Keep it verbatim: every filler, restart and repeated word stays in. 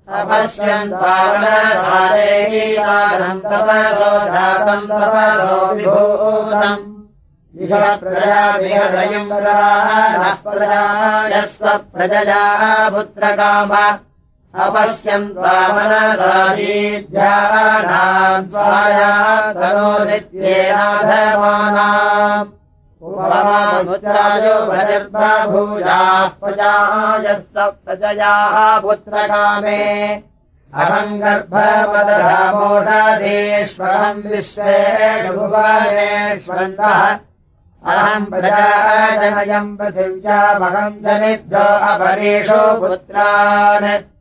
अपश्यन् वामनसादेवीतारम् तपसो जातम् तपसो विभूतम् इह प्रजाभिहृदयम् नः प्रजायस्व प्रजया पुत्रकाम अपश्यन् वामनसादीध्यानाम् स्वाया तनो नित्येनाधमानाम् उपमामुच्चायो भजर्बभूजाः प्रजायस्व प्रजयाः पुत्रकामे अहम् गर्भपदधामोषधीष्वहम् विश्वेषु भुवनेष्वन्तः अहम् प्रजाजनयम् पृथिव्यामहम् जनिभ्यो अपरेषु पुत्रान्